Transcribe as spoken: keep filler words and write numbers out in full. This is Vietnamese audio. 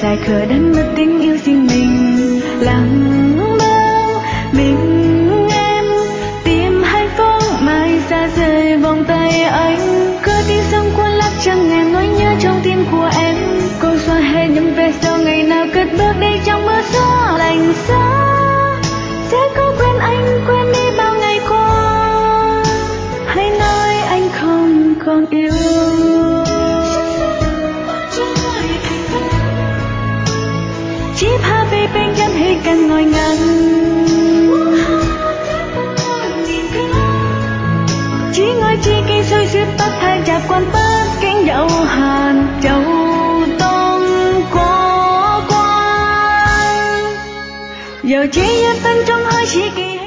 dài khờ đánh mất tình yêu riêng mình. Lặng bao mình em tìm hạnh phúc mãi xa rời vòng tay anh. Cứ tiếng sông cuốn lắc chẳng ngàn nỗi nhớ trong tim của em. Cô xóa hết những vết sâu ngày nào cất bước đi trong mưa gió lạnh giá. Sẽ có quên anh quên đi bao ngày qua, hãy nói anh không còn yêu. Chiếc happy bên chân hay cần ngồi ngẩn, chỉ ngồi chỉ kỳ xôi xuyết bắt hai chạp quan bắt kính dậu hàn châu tông có qua. Giờ chỉ nhất tân trong hơi chỉ kỳ